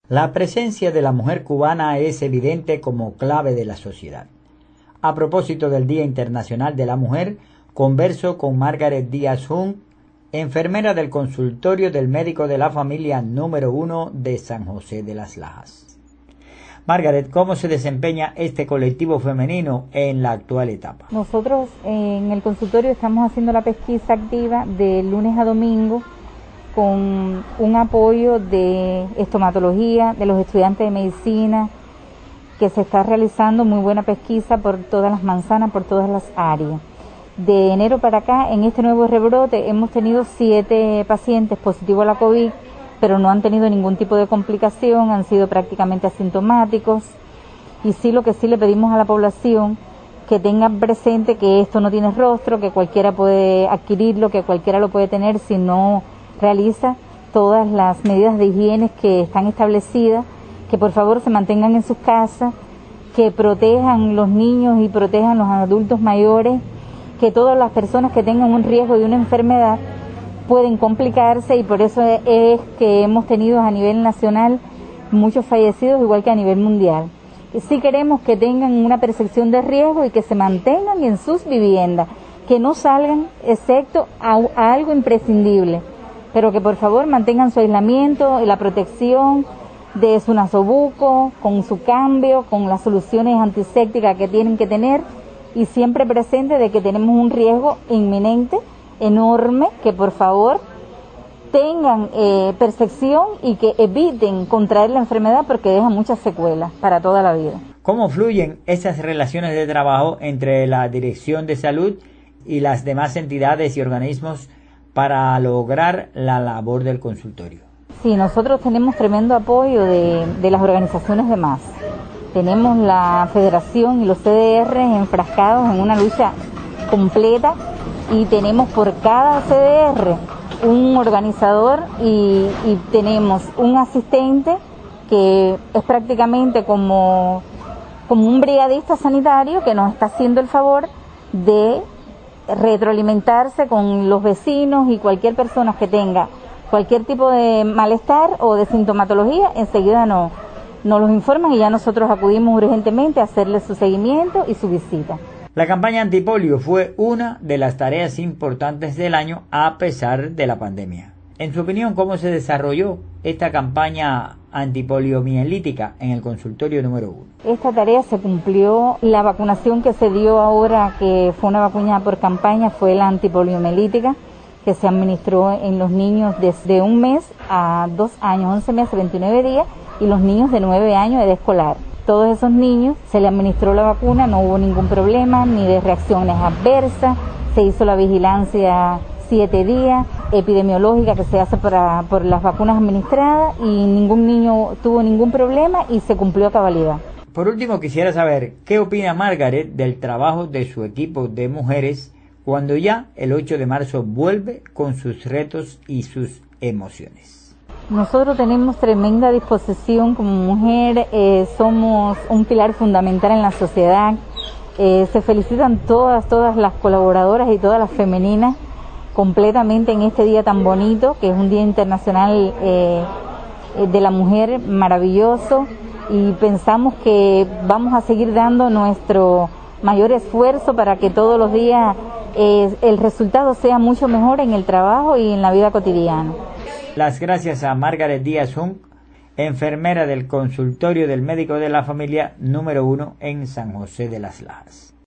La presencia de la mujer cubana es evidente como clave de la sociedad. A propósito del Día Internacional de la Mujer, converso con Margaret Díaz Jung, enfermera del consultorio del médico de la familia número 1 de San José de las Lajas. Margaret, ¿cómo se desempeña este colectivo femenino en la actual etapa? Nosotros en el consultorio estamos haciendo la pesquisa activa de lunes a domingo con un apoyo de estomatología, de los estudiantes de medicina, que se está realizando muy buena pesquisa por todas las manzanas, por todas las áreas. De enero para acá, en este nuevo rebrote, hemos tenido 7 pacientes positivos a la COVID, pero no han tenido ningún tipo de complicación, han sido prácticamente asintomáticos. Y sí, lo que sí le pedimos a la población, que tengan presente que esto no tiene rostro, que cualquiera puede adquirirlo, que cualquiera lo puede tener si no realiza todas las medidas de higiene que están establecidas, que por favor se mantengan en sus casas, que protejan los niños y protejan los adultos mayores, que todas las personas que tengan un riesgo de una enfermedad pueden complicarse, y por eso es que hemos tenido a nivel nacional muchos fallecidos, igual que a nivel mundial. Sí queremos que tengan una percepción de riesgo y que se mantengan en sus viviendas, que no salgan excepto a algo imprescindible, pero que por favor mantengan su aislamiento y la protección de su nasobuco, con su cambio, con las soluciones antisépticas que tienen que tener, y siempre presente de que tenemos un riesgo inminente, enorme, que por favor tengan percepción y que eviten contraer la enfermedad, porque deja muchas secuelas para toda la vida. ¿Cómo fluyen esas relaciones de trabajo entre la Dirección de Salud y las demás entidades y organismos para lograr la labor del consultorio? Sí, nosotros tenemos tremendo apoyo de las organizaciones de más. Tenemos la Federación y los CDR enfrascados en una lucha completa, y tenemos por cada CDR un organizador y tenemos un asistente que es prácticamente como un brigadista sanitario que nos está haciendo el favor de retroalimentarse con los vecinos, y cualquier persona que tenga cualquier tipo de malestar o de sintomatología, enseguida nos los informan y ya nosotros acudimos urgentemente a hacerle su seguimiento y su visita. La campaña antipolio fue una de las tareas importantes del año a pesar de la pandemia. En su opinión, ¿cómo se desarrolló esta campaña antipoliomielítica en el consultorio número 1? Esta tarea se cumplió. La vacunación que se dio ahora, que fue una vacuna por campaña, fue la antipoliomielítica, que se administró en los niños desde 1 mes a 2 años, 11 meses, 29 días, y los niños de 9 años de edad escolar. Todos esos niños se le administró la vacuna, no hubo ningún problema, ni de reacciones adversas, se hizo la vigilancia 7 días, epidemiológica que se hace por las vacunas administradas, y ningún niño tuvo ningún problema y se cumplió a cabalidad. Por último, quisiera saber qué opina Margaret del trabajo de su equipo de mujeres cuando ya el 8 de marzo vuelve con sus retos y sus emociones. Nosotros tenemos tremenda disposición como mujer, somos un pilar fundamental en la sociedad. Se felicitan todas las colaboradoras y todas las femeninas completamente en este día tan bonito, que es un Día Internacional de la Mujer maravilloso, y pensamos que vamos a seguir dando nuestro mayor esfuerzo para que todos los días el resultado sea mucho mejor en el trabajo y en la vida cotidiana. Las gracias a Margaret Díaz Jung, enfermera del consultorio del médico de la familia número 1 en San José de las Lajas.